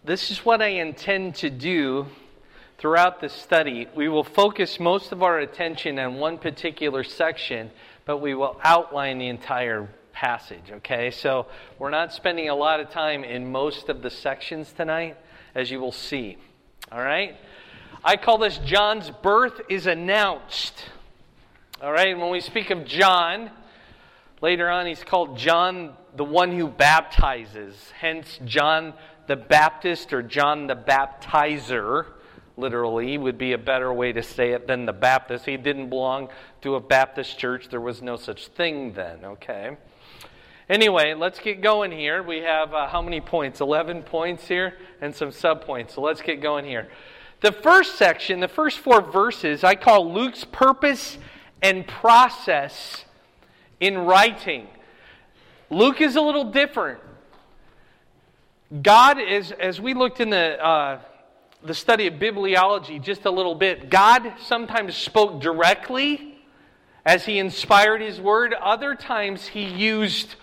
this is what I intend to do throughout the study. We will focus most of our attention on one particular section, but we will outline the entire passage, okay? So we're not spending a lot of time in most of the sections tonight, as you will see, all right? I call this John's birth is announced, all right? When we speak of John, later on he's called John the one who baptizes, hence John the Baptist or John the Baptizer, literally, would be a better way to say it than the Baptist. He didn't belong to a Baptist church. There was no such thing then, okay? Anyway, let's get going here. We have how many points? 11 points here and some subpoints. So let's get going here. The first section, the first 4 verses, I call Luke's purpose and process in writing. Luke is a little different. God is, as we looked in the study of bibliology just a little bit, God sometimes spoke directly as He inspired His Word. Other times He used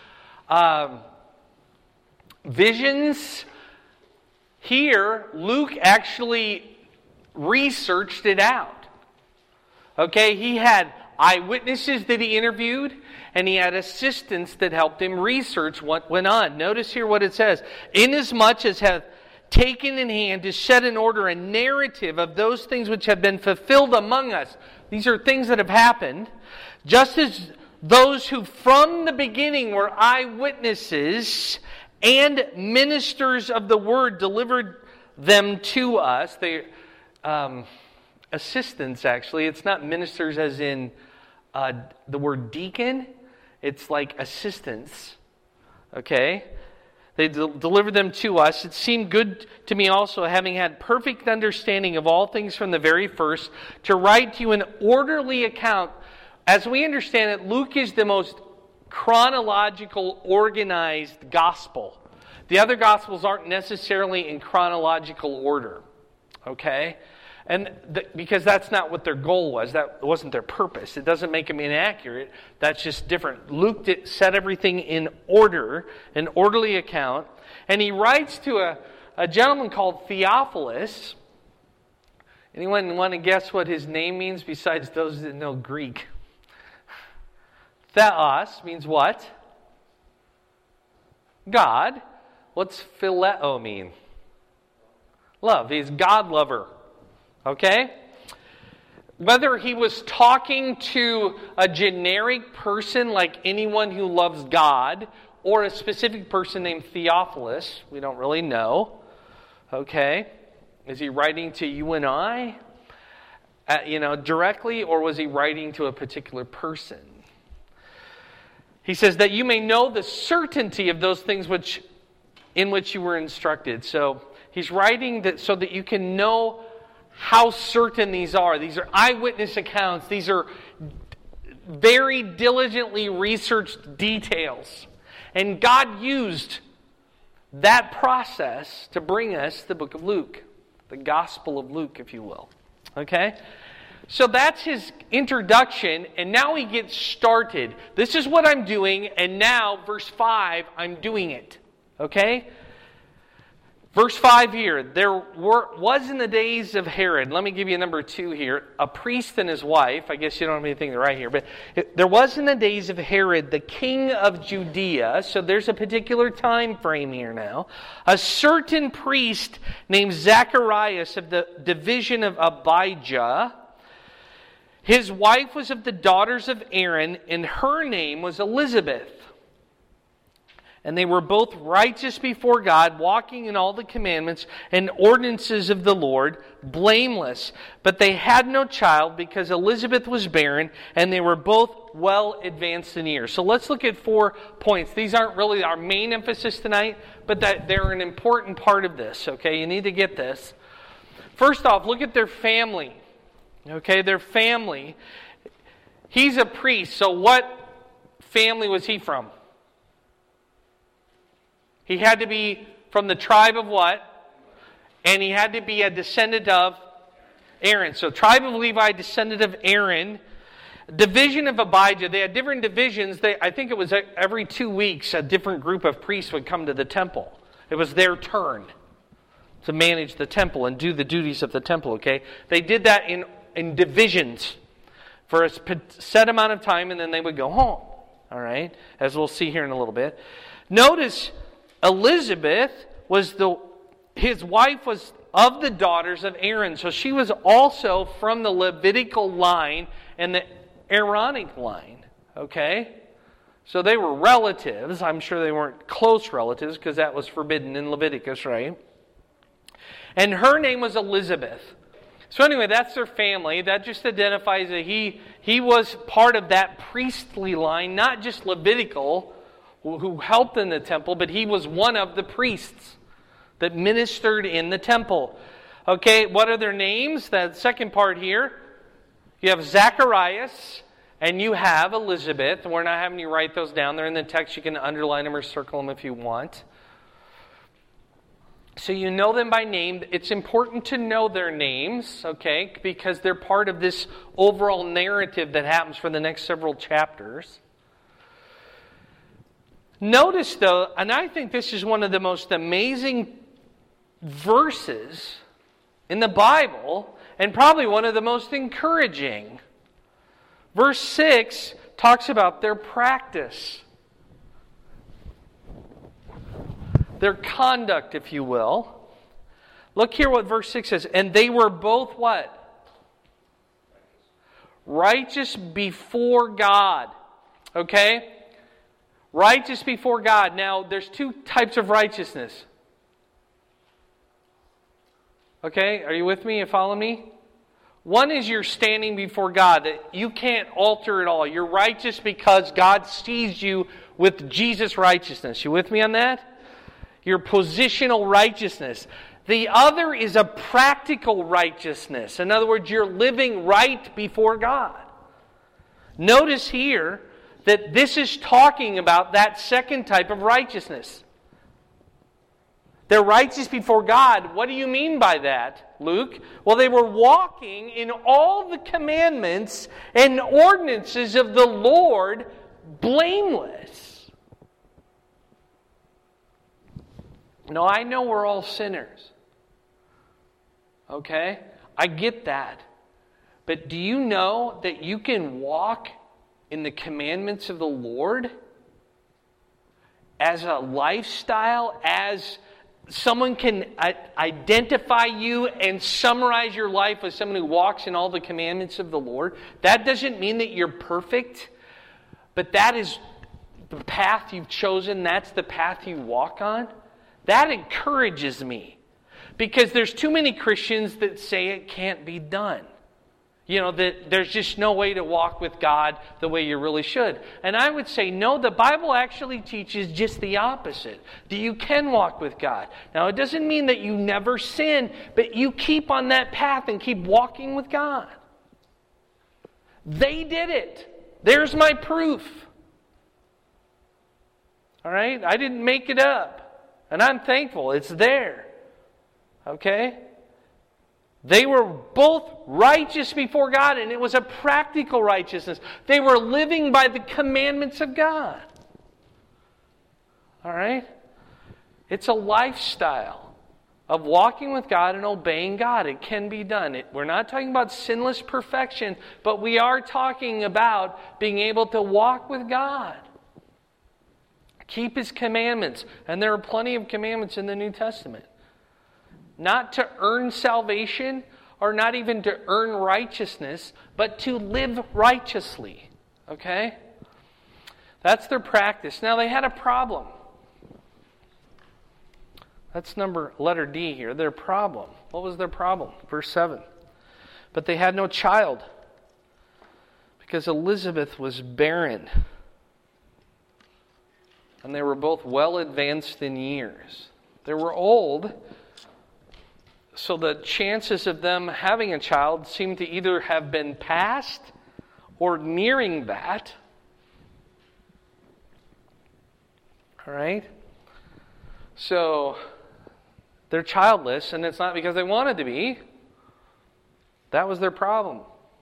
visions. Here, Luke actually researched it out. Okay, he had eyewitnesses that he interviewed, and he had assistants that helped him research what went on. Notice here what it says. Inasmuch as hath taken in hand to set in order a narrative of those things which have been fulfilled among us. These are things that have happened. Just as those who from the beginning were eyewitnesses and ministers of the word delivered them to us. They assistants, actually. It's not ministers as in the word deacon. It's like assistants. Okay? They delivered them to us. It seemed good to me also, having had perfect understanding of all things from the very first, to write to you an orderly account. As we understand it, Luke is the most chronological, organized gospel. The other gospels aren't necessarily in chronological order. Okay? And because that's not what their goal was. That wasn't their purpose. It doesn't make them inaccurate. That's just different. Luke set everything in order, an orderly account. And he writes to a gentleman called Theophilus. Anyone want to guess what his name means besides those that know Greek? Theos means what? God. What's phileo mean? Love. He's God lover. Okay? Whether he was talking to a generic person like anyone who loves God, or a specific person named Theophilus, we don't really know. Okay? Is he writing to you and I? Directly, or was he writing to a particular person? He says that you may know the certainty of those things in which you were instructed. So he's writing that so that you can know how certain these are. These are eyewitness accounts. These are very diligently researched details. And God used that process to bring us the book of Luke. The Gospel of Luke, if you will. Okay? So that's his introduction, and now he gets started. This is what I'm doing, and now, verse 5, I'm doing it. Okay? Verse 5 here, there was in the days of Herod, let me give you number 2 here, a priest and his wife. I guess you don't have anything to write here, but there was in the days of Herod, the king of Judea, so there's a particular time frame here now, a certain priest named Zacharias of the division of Abijah. His wife was of the daughters of Aaron, and her name was Elizabeth. And they were both righteous before God, walking in all the commandments and ordinances of the Lord, blameless. But they had no child because Elizabeth was barren, and they were both well advanced in years. So let's look at 4 points. These aren't really our main emphasis tonight, but that they're an important part of this. Okay, you need to get this. First off, look at their family. Okay, their family. He's a priest, so what family was he from? He had to be from the tribe of what? And he had to be a descendant of Aaron. So tribe of Levi, descendant of Aaron. Division of Abijah. They had different divisions. I think it was every 2 weeks a different group of priests would come to the temple. It was their turn. to manage the temple and do the duties of the temple, okay? They did that in divisions for a set amount of time, and then they would go home, all right? As we'll see here in a little bit. Notice Elizabeth his wife was of the daughters of Aaron, so she was also from the Levitical line and the Aaronic line, okay? So they were relatives. I'm sure they weren't close relatives because that was forbidden in Leviticus, right? And her name was Elizabeth. So anyway, that's their family. That just identifies that he was part of that priestly line, not just Levitical, who helped in the temple, but he was one of the priests that ministered in the temple. Okay, what are their names? That second part here. You have Zacharias and you have Elizabeth. We're not having you write those down. They're in the text. You can underline them or circle them if you want. So you know them by name. It's important to know their names, okay, because they're part of this overall narrative that happens for the next several chapters. Notice, though, and I think this is one of the most amazing verses in the Bible, and probably one of the most encouraging. Verse 6 talks about their practice. Their conduct, if you will. Look here what verse 6 says. And they were both what? Righteous before God. Okay? Righteous before God. Now, there's two types of righteousness. Okay? Are you with me? You follow me? One is you're standing before God. That you can't alter it all. You're righteous because God sees you with Jesus' righteousness. You with me on that? Your positional righteousness. The other is a practical righteousness. In other words, you're living right before God. Notice here that this is talking about that second type of righteousness. They're righteous before God. What do you mean by that, Luke? Well, they were walking in all the commandments and ordinances of the Lord blameless. Now, I know we're all sinners. Okay? I get that. But do you know that you can walk in the commandments of the Lord as a lifestyle, as someone can identify you and summarize your life as someone who walks in all the commandments of the Lord? That doesn't mean that you're perfect, but that is the path you've chosen. That's the path you walk on. That encourages me, because there's too many Christians that say it can't be done. You know, that there's just no way to walk with God the way you really should. And I would say, no, the Bible actually teaches just the opposite. That you can walk with God. Now, it doesn't mean that you never sin, but you keep on that path and keep walking with God. They did it. There's my proof. All right? I didn't make it up. And I'm thankful. It's there. Okay? They were both righteous before God, and it was a practical righteousness. They were living by the commandments of God. All right? It's a lifestyle of walking with God and obeying God. It can be done. We're not talking about sinless perfection, but we are talking about being able to walk with God. Keep His commandments. And there are plenty of commandments in the New Testament. Not to earn salvation, or not even to earn righteousness, but to live righteously. Okay? That's their practice. Now, they had a problem. That's letter D here. Their problem. What was their problem? Verse 7. But they had no child, because Elizabeth was barren. And they were both well advanced in years. They were old, so the chances of them having a child seemed to either have been past or nearing that. All right? So, they're childless, and it's not because they wanted to be. That was their problem.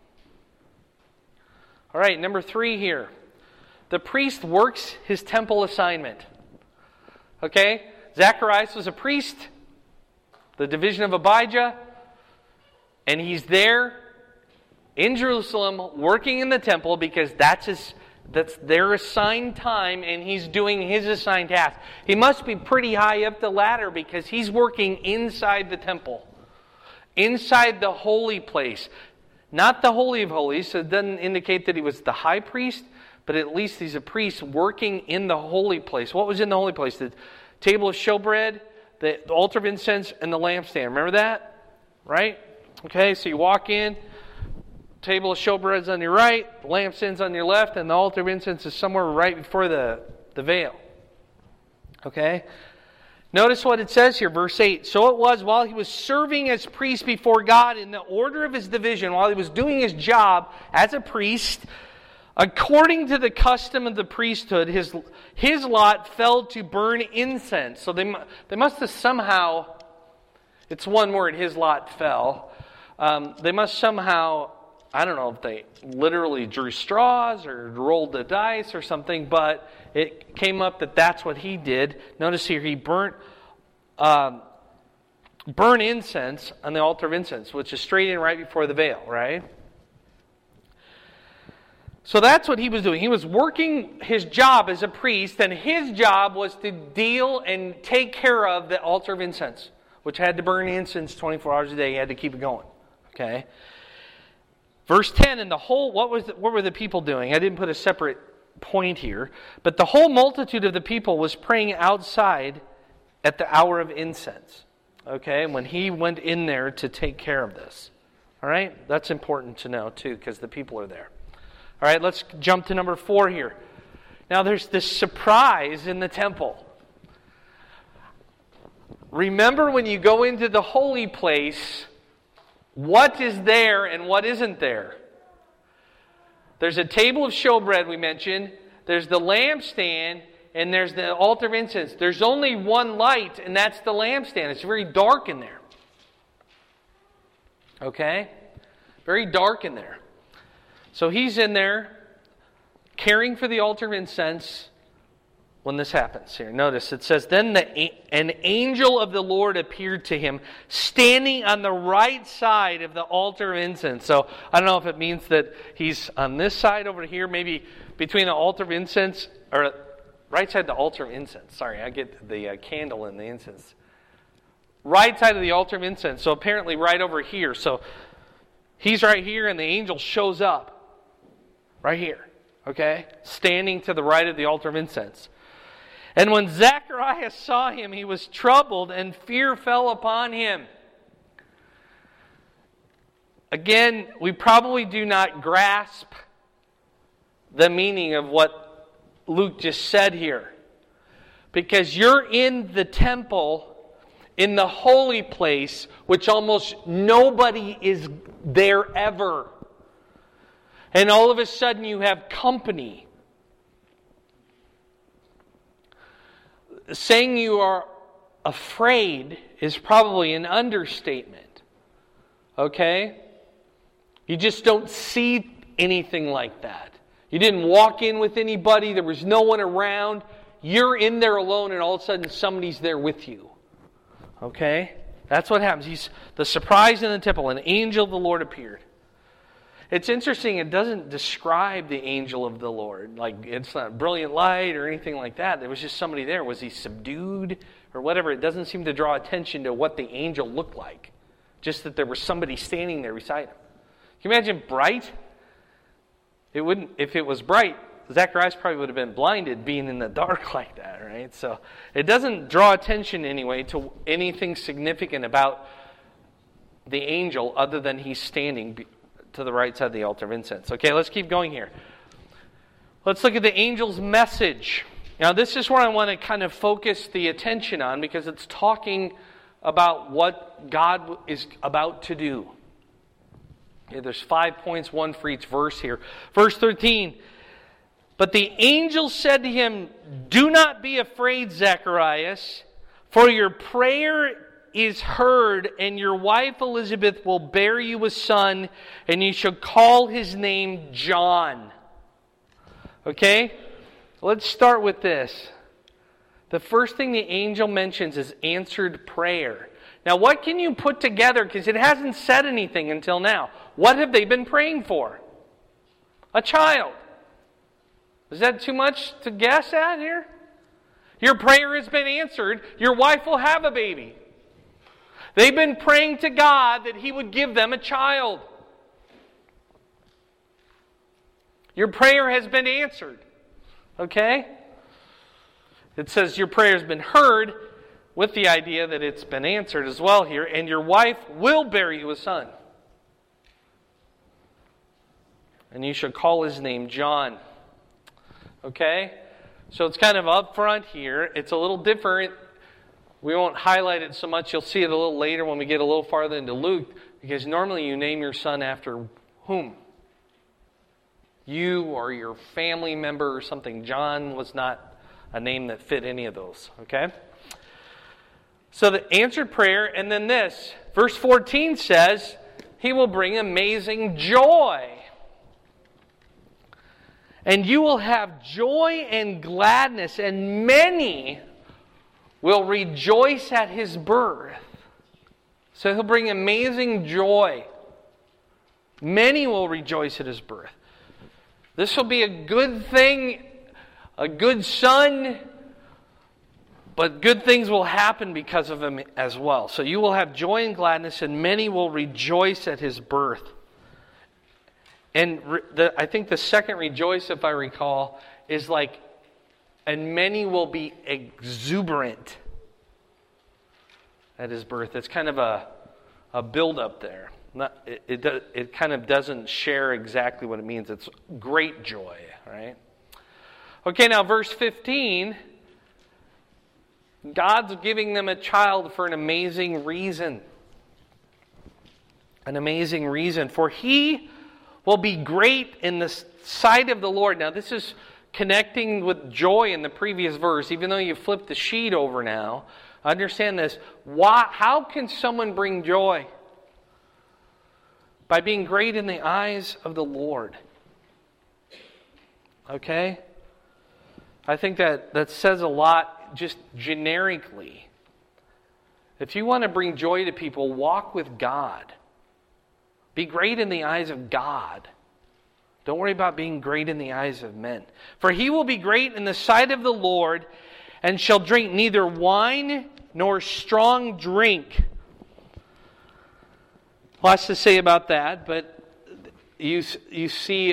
All right, number 3 here. The priest works his temple assignment. Okay? Zacharias was a priest. the division of Abijah, and he's there in Jerusalem working in the temple because that's their assigned time, and he's doing his assigned task. He must be pretty high up the ladder because he's working inside the temple, inside the holy place. Not the Holy of Holies, so it doesn't indicate that he was the high priest, but at least he's a priest working in the holy place. What was in the holy place? The table of showbread, the altar of incense, and the lampstand. Remember that? Right? Okay, so you walk in, table of showbread's on your right, the lampstand's on your left, and the altar of incense is somewhere right before the veil. Okay? Notice what it says here, verse 8. So it was while he was serving as priest before God in the order of his division, while he was doing his job as a priest, according to the custom of the priesthood, his lot fell to burn incense. So they must have somehow, it's one word, his lot fell. They must somehow, I don't know if they literally drew straws or rolled the dice or something, but it came up that that's what he did. Notice here, he burn incense on the altar of incense, which is straight in right before the veil, right? So that's what he was doing. He was working his job as a priest, and his job was to deal and take care of the altar of incense, which had to burn incense 24 hours a day. He had to keep it going. Okay? Verse 10, and the whole, what were the people doing? I didn't put a separate point here, but the whole multitude of the people was praying outside at the hour of incense. Okay, when he went in there to take care of this. All right, that's important to know too, because the people are there. All right, let's jump to number 4 here. Now there's this surprise in the temple. Remember when you go into the holy place, what is there and what isn't there? There's a table of showbread we mentioned. There's the lampstand, and there's the altar of incense. There's only one light, and that's the lampstand. It's very dark in there. Okay? Very dark in there. So he's in there caring for the altar of incense when this happens here. Notice it says, then an angel of the Lord appeared to him, standing on the right side of the altar of incense. So I don't know if it means that he's on this side over here, maybe between the altar of incense, or right side of the altar of incense. Sorry, I get the candle and the incense. Right side of the altar of incense. So apparently right over here. So he's right here, and the angel shows up right here. Okay? Standing to the right of the altar of incense. And when Zacharias saw him, he was troubled, and fear fell upon him. Again, we probably do not grasp the meaning of what Luke just said here. Because you're in the temple, in the holy place, which almost nobody is there ever. And all of a sudden you have company. Saying you are afraid is probably an understatement. Okay? You just don't see anything like that. You didn't walk in with anybody. There was no one around. You're in there alone, and all of a sudden somebody's there with you. Okay? That's what happens. The surprise in the temple. An angel of the Lord appeared. It's interesting, it doesn't describe the angel of the Lord. Like, it's not brilliant light or anything like that. There was just somebody there. Was he subdued or whatever? It doesn't seem to draw attention to what the angel looked like. Just that there was somebody standing there beside him. Can you imagine bright? It wouldn't. If it was bright, Zacharias probably would have been blinded being in the dark like that, right? So it doesn't draw attention anyway to anything significant about the angel other than he's standing to the right side of the altar of incense. Okay, let's keep going here. Let's look at the angel's message. Now, this is where I want to kind of focus the attention on, because it's talking about what God is about to do. Okay, there's 5 points, one for each verse here. Verse 13. But the angel said to him, "Do not be afraid, Zacharias, for your prayer is heard, and your wife Elizabeth will bear you a son, and you shall call his name John." Okay? Let's start with this. The first thing the angel mentions is answered prayer. Now, what can you put together? Because it hasn't said anything until now. What have they been praying for? A child. Is that too much to guess at here? Your prayer has been answered. Your wife will have a baby. They've been praying to God that He would give them a child. Your prayer has been answered. Okay? It says your prayer has been heard, with the idea that it's been answered as well here. And your wife will bear you a son. And you shall call his name John. Okay? So it's kind of up front here. It's a little different. We won't highlight it so much. You'll see it a little later when we get a little farther into Luke. Because normally you name your son after whom? You or your family member or something. John was not a name that fit any of those. Okay? So the answered prayer, and then this. Verse 14 says, He will bring amazing joy. And you will have joy and gladness, and many will rejoice at His birth. So He'll bring amazing joy. Many will rejoice at His birth. This will be a good thing, a good son, but good things will happen because of Him as well. So you will have joy and gladness, and many will rejoice at His birth. And I think the second rejoice, if I recall, is like, and many will be exuberant at His birth. It's kind of a build-up there. It kind of doesn't share exactly what it means. It's great joy, right? Okay, now verse 15. God's giving them a child for an amazing reason. An amazing reason. For He will be great in the sight of the Lord. Now this is connecting with joy in the previous verse. Even though you flipped the sheet over now, understand this. How can someone bring joy? By being great in the eyes of the Lord. Okay? I think that says a lot just generically. If you want to bring joy to people, walk with God. Be great in the eyes of God. Don't worry about being great in the eyes of men. For He will be great in the sight of the Lord, and shall drink neither wine nor strong drink. Lots to say about that, but you see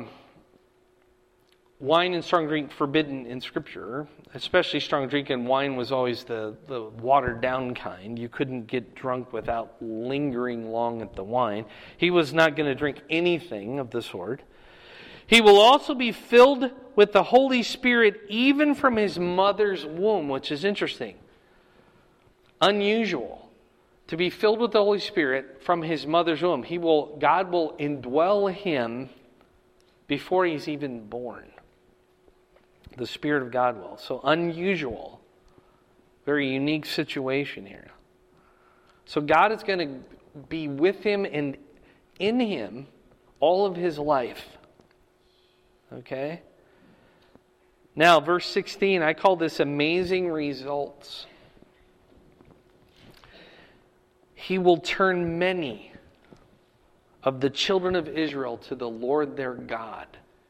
wine and strong drink forbidden in Scripture. Especially strong drink, and wine was always the watered down kind. You couldn't get drunk without lingering long at the wine. He was not going to drink anything of the sort. He will also be filled with the Holy Spirit even from his mother's womb, which is interesting. Unusual. To be filled with the Holy Spirit from his mother's womb. God will indwell him before he's even born. The Spirit of God will. So unusual. Very unique situation here. So God is going to be with him and in him all of his life. Okay? Now, verse 16, I call this amazing results. He will turn many of the children of Israel to the Lord their God.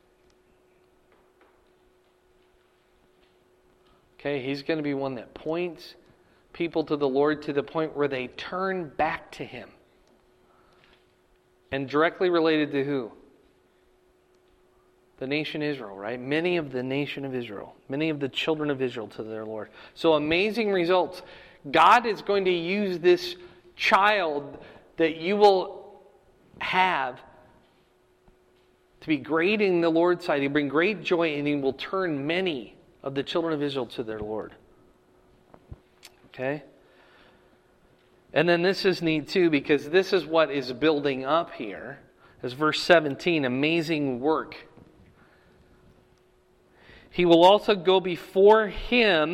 Okay, He's going to be one that points people to the Lord to the point where they turn back to Him. And directly related to who? The nation Israel, right? Many of the nation of Israel. Many of the children of Israel to their Lord. So amazing results. God is going to use this child that you will have to be great in the Lord's sight. He'll bring great joy, and He will turn many of the children of Israel to their Lord. Okay? And then this is neat too, because this is what is building up here. As verse 17, amazing work. He will also go before him,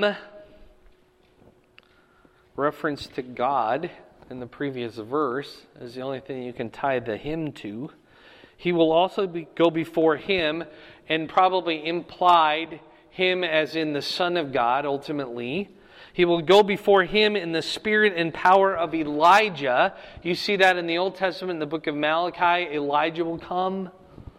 reference to God in the previous verse, is the only thing you can tie the him to. He will also go before him, and probably implied him as in the Son of God, ultimately. He will go before him in the spirit and power of Elijah. You see that in the Old Testament, in the book of Malachi. Elijah will come.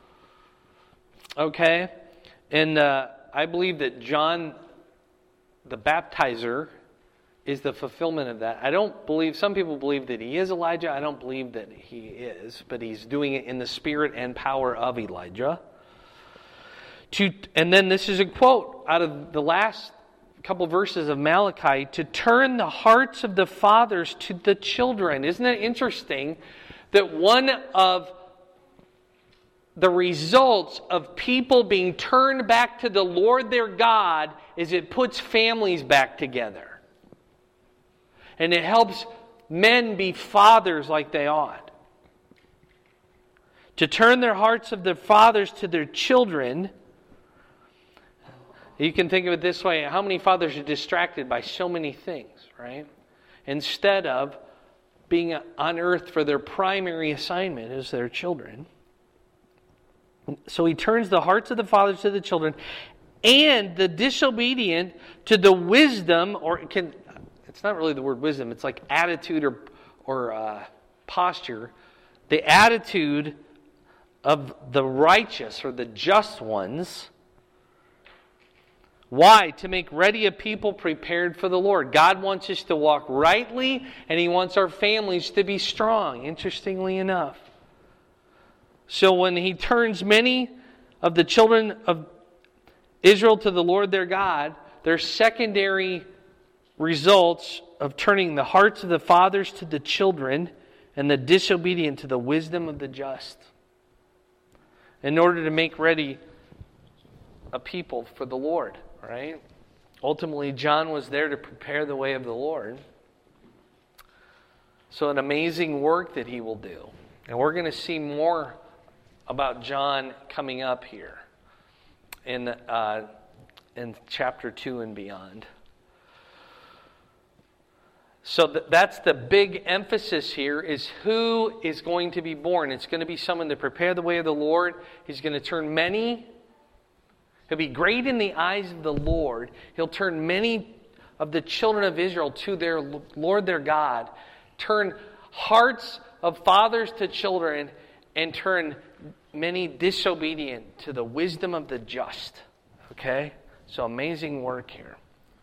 Okay? And I believe that John the Baptizer is the fulfillment of that. I don't believe, some people believe that he is Elijah. I don't believe that he is, but he's doing it in the spirit and power of Elijah. And then this is a quote out of the last couple verses of Malachi, to turn the hearts of the fathers to the children. Isn't it interesting that one of the results of people being turned back to the Lord their God is it puts families back together. And it helps men be fathers like they ought. To turn their hearts of their fathers to their children. You can think of it this way. How many fathers are distracted by so many things, right? Instead of being on earth for their primary assignment as their children. So he turns the hearts of the fathers to the children and the disobedient to the wisdom, it's not really the word wisdom, it's like attitude or posture. The attitude of the righteous or the just ones. Why? To make ready a people prepared for the Lord. God wants us to walk rightly, and He wants our families to be strong, interestingly enough. So when He turns many of the children of Israel to the Lord their God, there's secondary results of turning the hearts of the fathers to the children and the disobedient to the wisdom of the just, in order to make ready a people for the Lord. Right? Ultimately, John was there to prepare the way of the Lord. So an amazing work that he will do. And we're going to see more about John coming up here in chapter 2 and beyond. So that's the big emphasis here, is who is going to be born. It's going to be someone to prepare the way of the Lord. He's going to turn many. He'll be great in the eyes of the Lord. He'll turn many of the children of Israel to their Lord their God. Turn hearts of fathers to children, and turn many disobedient to the wisdom of the just. Okay? So amazing work here.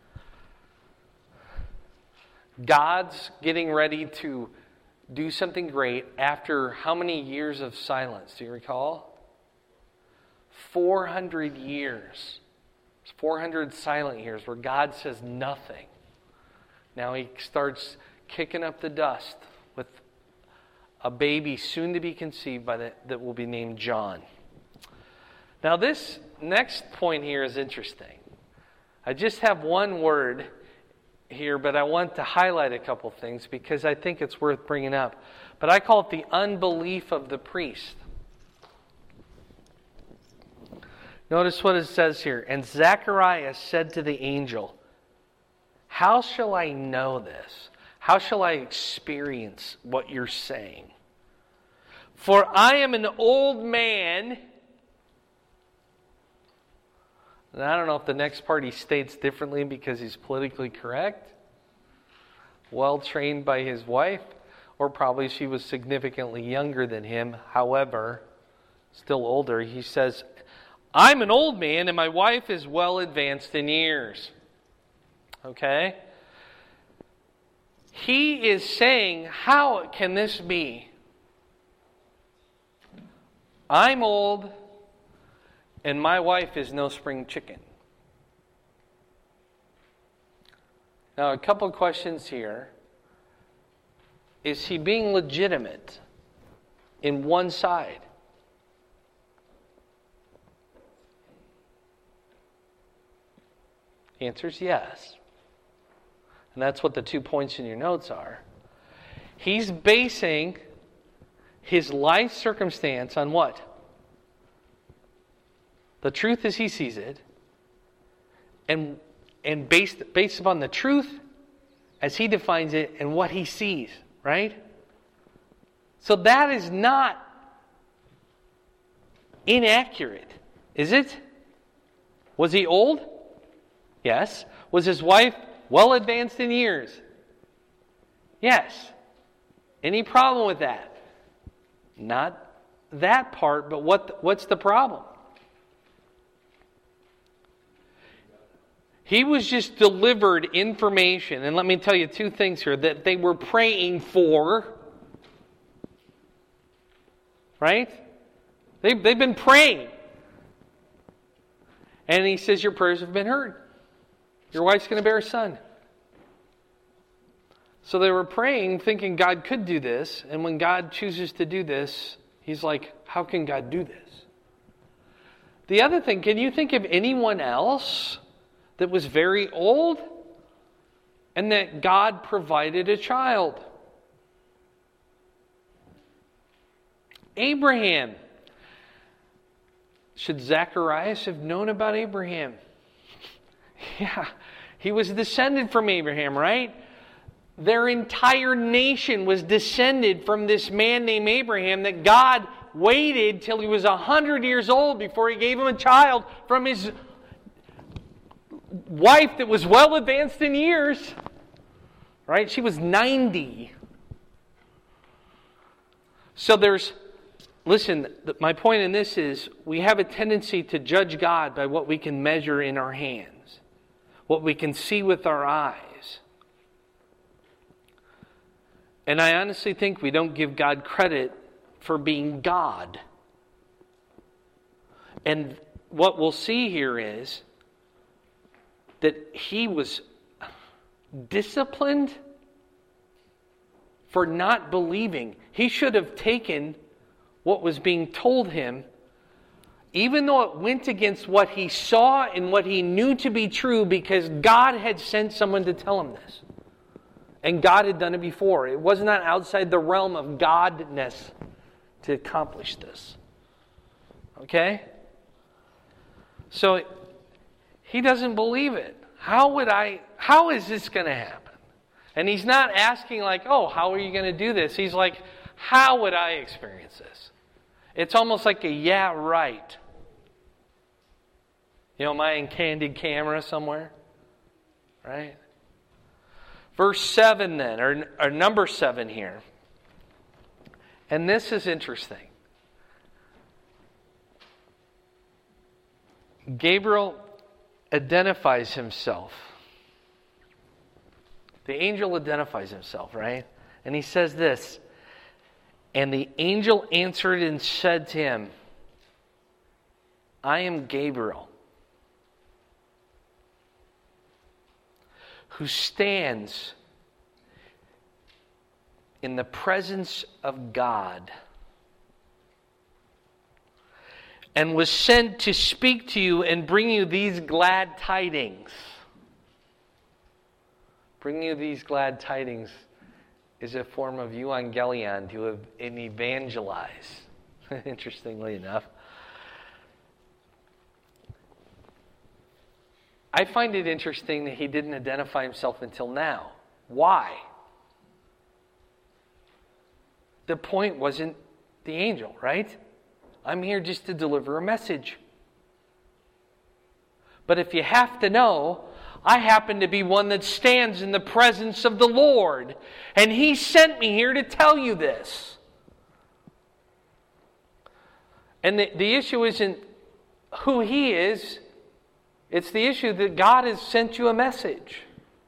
God's getting ready to do something great after how many years of silence? Do you recall? 400 years. 400 silent years where God says nothing. Now He starts kicking up the dust with a baby soon to be conceived that will be named John. Now this next point here is interesting. I just have one word here, but I want to highlight a couple things because I think it's worth bringing up. But I call it the unbelief of the priest. Notice what it says here. And Zacharias said to the angel, "How shall I know this? How shall I experience what you're saying? For I am an old man." And I don't know if the next part he states differently because he's politically correct, well trained by his wife, or probably she was significantly younger than him. However, still older. He says, "I'm an old man and my wife is well advanced in years." Okay? He is saying, how can this be? I'm old and my wife is no spring chicken. Now, a couple of questions here. Is he being legitimate in one side? The answer is yes. And that's what the 2 points in your notes are. He's basing his life circumstance on what? The truth as he sees it. And based upon the truth as he defines it and what he sees, right? So that is not inaccurate, is it? Was he old? Yes. Was his wife well advanced in years. Yes. Any problem with that? Not that part, but what's the problem? He was just delivered information. And let me tell you two things here that they were praying for. Right? They've been praying. And he says, your prayers have been heard. Your wife's going to bear a son. So they were praying, thinking God could do this. And when God chooses to do this, he's like, how can God do this? The other thing, can you think of anyone else that was very old and that God provided a child? Abraham. Should Zacharias have known about Abraham? Yeah, he was descended from Abraham, right? Their entire nation was descended from this man named Abraham that God waited till he was 100 years old before he gave him a child from his wife that was well advanced in years. Right? She was 90. So listen, my point in this is we have a tendency to judge God by what we can measure in our hands, what we can see with our eyes. And I honestly think we don't give God credit for being God. And what we'll see here is that he was disciplined for not believing. He should have taken what was being told him, even though it went against what he saw and what he knew to be true, because God had sent someone to tell him this. And God had done it before. It was not outside the realm of godness to accomplish this. Okay? So he doesn't believe it. How is this going to happen? And he's not asking like, oh, how are you going to do this? He's like, how would I experience this? It's almost like a yeah, right. You know, am I in candid camera somewhere? Right? Verse 7 then, or number 7 here. And this is interesting. Gabriel identifies himself. The angel identifies himself, right? And he says this, and the angel answered and said to him, I am Gabriel, who stands in the presence of God and was sent to speak to you and bring you these glad tidings. Bring you these glad tidings is a form of euangelion, to evangelize, interestingly enough. I find it interesting that he didn't identify himself until now. Why? The point wasn't the angel, right? I'm here just to deliver a message. But if you have to know, I happen to be one that stands in the presence of the Lord. And He sent me here to tell you this. And the issue isn't who He is. It's the issue that God has sent you a message.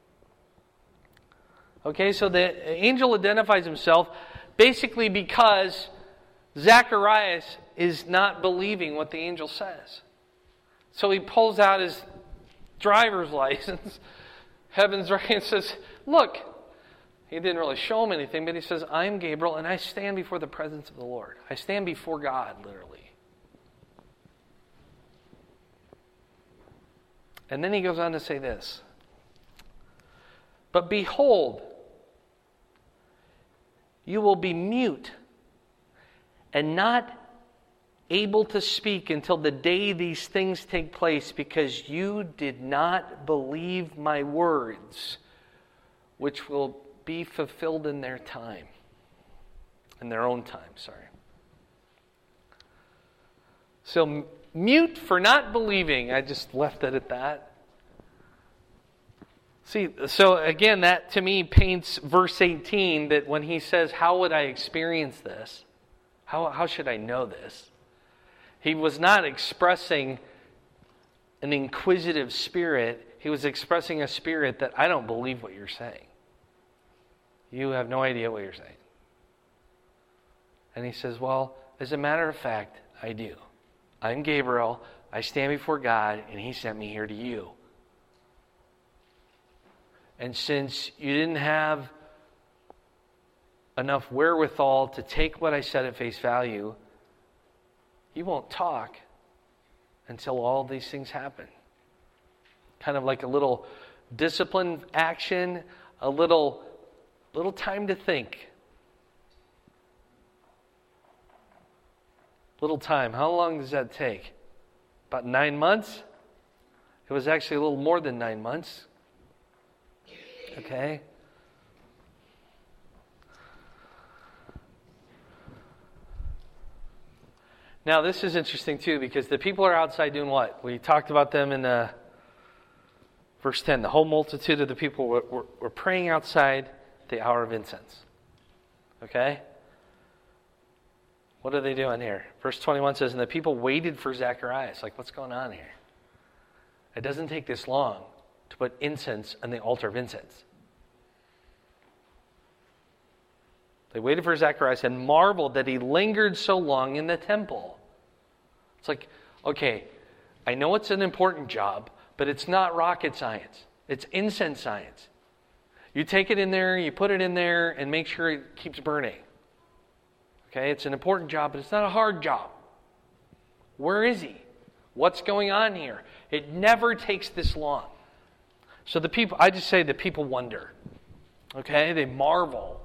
Okay, so the angel identifies himself basically because Zacharias is not believing what the angel says. So he pulls out his driver's license, heaven's right, and says, look, he didn't really show him anything, but he says, I'm Gabriel, and I stand before the presence of the Lord. I stand before God, literally. And then he goes on to say this, but behold, you will be mute and not able to speak until the day these things take place, because you did not believe my words, which will be fulfilled in their time. In their own time, sorry. So, mute for not believing. I just left it at that. See, so again, that to me paints verse 18 that when he says, how would I experience this? How should I know this? He was not expressing an inquisitive spirit. He was expressing a spirit that I don't believe what you're saying. You have no idea what you're saying. And he says, well, as a matter of fact, I do. I'm Gabriel. I stand before God, and he sent me here to you. And since you didn't have enough wherewithal to take what I said at face value, you won't talk until all these things happen. Kind of like a little discipline action, a little time to think. Little time. How long does that take? About 9 months? It was actually a little more than 9 months. Okay? Now, this is interesting too, because the people are outside doing what? We talked about them in verse 10. The whole multitude of the people were praying outside the hour of incense. Okay? What are they doing here? Verse 21 says, and the people waited for Zacharias. Like, what's going on here? It doesn't take this long to put incense on the altar of incense. They waited for Zacharias and marveled that he lingered so long in the temple. It's like, okay, I know it's an important job, but it's not rocket science. It's incense science. You take it in there, you put it in there, and make sure it keeps burning. Okay, it's an important job, but it's not a hard job. Where is he? What's going on here? It never takes this long. So the people, I just say the people wonder. Okay, they marvel.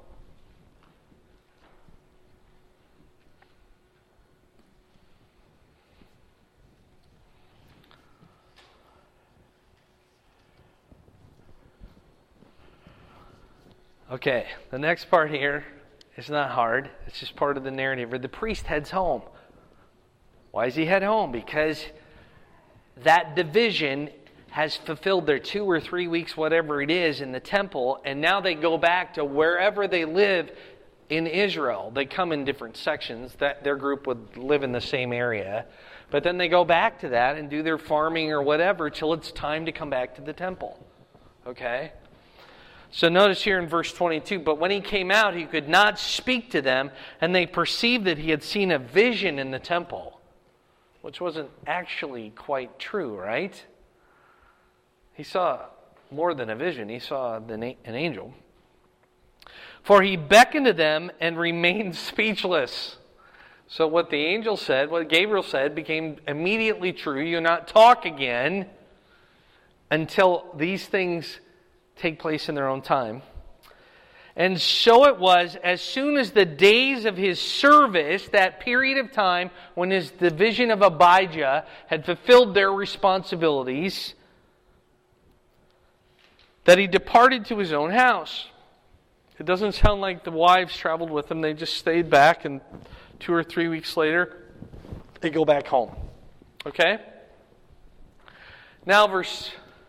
Okay, the next part here is not hard. It's just part of the narrative. The priest heads home. Why does he head home? Because that division has fulfilled their 2 or 3 weeks, whatever it is, in the temple, and now they go back to wherever they live in Israel. They come in different sections. That their group would live in the same area. But then they go back to that and do their farming or whatever till it's time to come back to the temple. Okay? So notice here in verse 22, but when he came out, he could not speak to them, and they perceived that he had seen a vision in the temple, which wasn't actually quite true, right? He saw more than a vision. He saw an angel. For he beckoned to them and remained speechless. So what the angel said, what Gabriel said, became immediately true. You'll not talk again until these things take place in their own time. And so it was, as soon as the days of his service, that period of time when his division of Abijah had fulfilled their responsibilities, that he departed to his own house. It doesn't sound like the wives traveled with him. They just stayed back, and 2 or 3 weeks later, they go back home. Okay? Now verse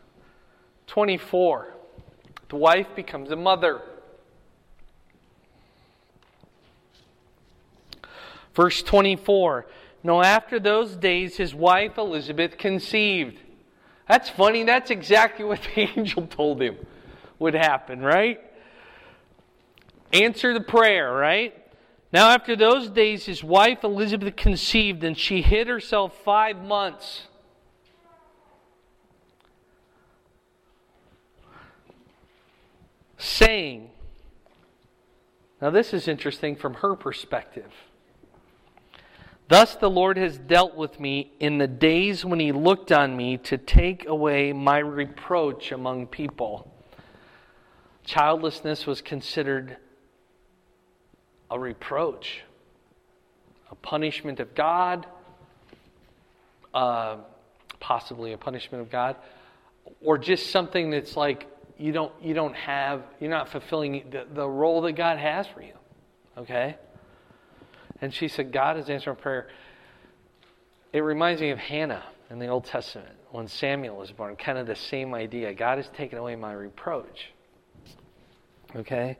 24. The wife becomes a mother. Verse 24. Now after those days, his wife Elizabeth conceived. That's funny. That's exactly what the angel told him would happen, right? Answer the prayer, right? Now after those days, his wife Elizabeth conceived, and she hid herself 5 months. Saying, now this is interesting from her perspective. Thus the Lord has dealt with me in the days when he looked on me to take away my reproach among people. Childlessness was considered a reproach, a punishment of God, possibly a punishment of God, or just something that's like, you're not fulfilling the role that God has for you. Okay? And she said, God is answering prayer. It reminds me of Hannah in the Old Testament when Samuel was born. Kind of the same idea. God has taken away my reproach. Okay?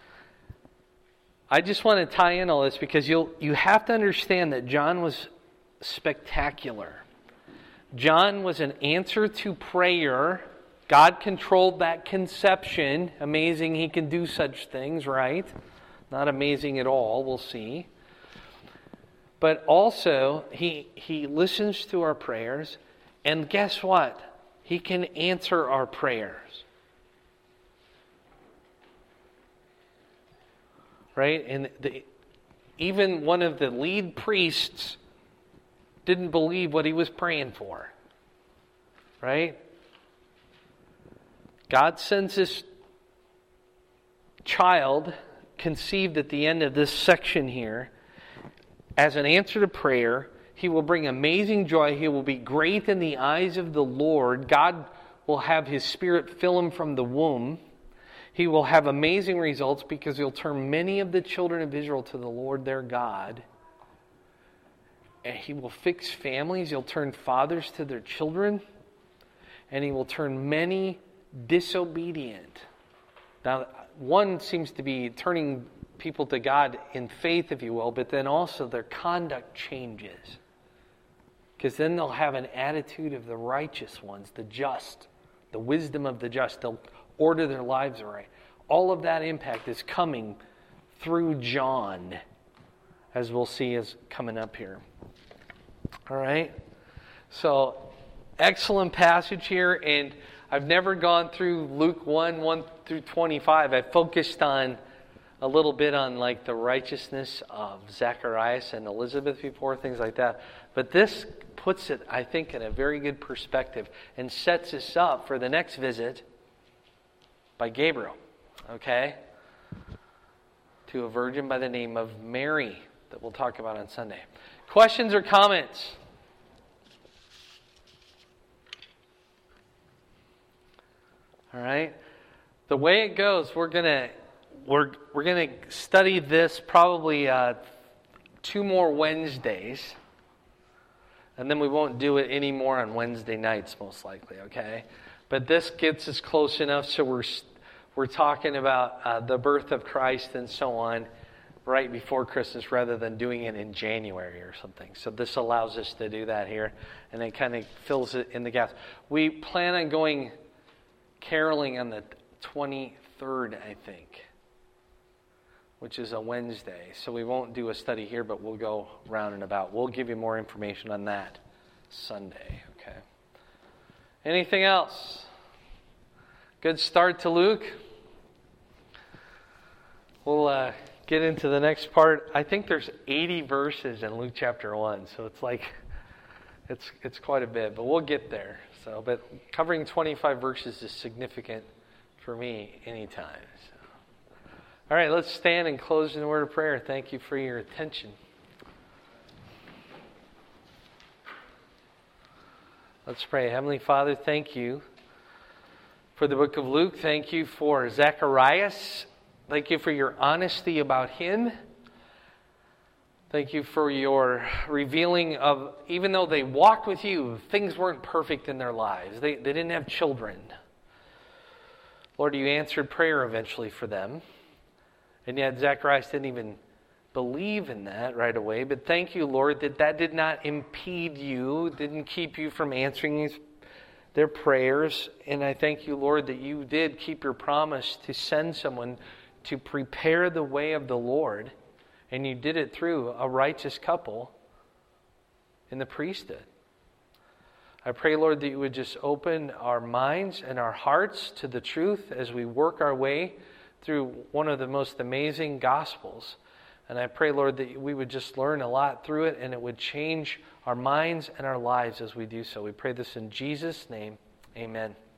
I just want to tie in all this because you have to understand that John was spectacular. John was an answer to prayer. God controlled that conception. Amazing he can do such things, right? Not amazing at all, we'll see. But also, he listens to our prayers, and guess what? He can answer our prayers. Right? And even one of the lead priests didn't believe what he was praying for. Right? God sends this child conceived at the end of this section here as an answer to prayer. He will bring amazing joy. He will be great in the eyes of the Lord. God will have His Spirit fill him from the womb. He will have amazing results because He'll turn many of the children of Israel to the Lord their God. And He will fix families. He'll turn fathers to their children. And He will turn many disobedient. Now, one seems to be turning people to God in faith, if you will, but then also their conduct changes. Because then they'll have an attitude of the righteous ones, the just, the wisdom of the just. They'll order their lives right. All of that impact is coming through John, as we'll see is coming up here. All right? So, excellent passage here, and I've never gone through Luke 1 through 25. I focused on a little bit on like the righteousness of Zacharias and Elizabeth before, things like that. But this puts it, I think, in a very good perspective and sets us up for the next visit by Gabriel, okay, to a virgin by the name of Mary that we'll talk about on Sunday. Questions or comments? All right. The way it goes, we're gonna study this probably 2 more Wednesdays, and then we won't do it anymore on Wednesday nights, most likely. Okay. But this gets us close enough, so we're talking about the birth of Christ and so on right before Christmas rather than doing it in January or something. So this allows us to do that here, and it kind of fills it in the gaps. We plan on going caroling on the 23rd, I think, which is a Wednesday. So we won't do a study here, but we'll go round and about. We'll give you more information on that Sunday, okay? Anything else? Good start to Luke. We'll get into the next part. I think there's 80 verses in Luke chapter 1, so it's like it's quite a bit, but we'll get there. So, but covering 25 verses is significant for me anytime. So. All right, let's stand and close in a word of prayer. Thank you for your attention. Let's pray. Heavenly Father, thank you for the book of Luke. Thank you for Zacharias. Thank you for your honesty about him. Thank you for your revealing of, even though they walked with you, things weren't perfect in their lives. They didn't have children. Lord, you answered prayer eventually for them. And yet Zacharias didn't even believe in that right away. But thank you, Lord, that did not impede you, didn't keep you from answering their prayers. And I thank you, Lord, that you did keep your promise to send someone to prepare the way of the Lord. And you did it through a righteous couple in the priesthood. I pray, Lord, that you would just open our minds and our hearts to the truth as we work our way through one of the most amazing Gospels. And I pray, Lord, that we would just learn a lot through it and it would change our minds and our lives as we do so. We pray this in Jesus' name. Amen.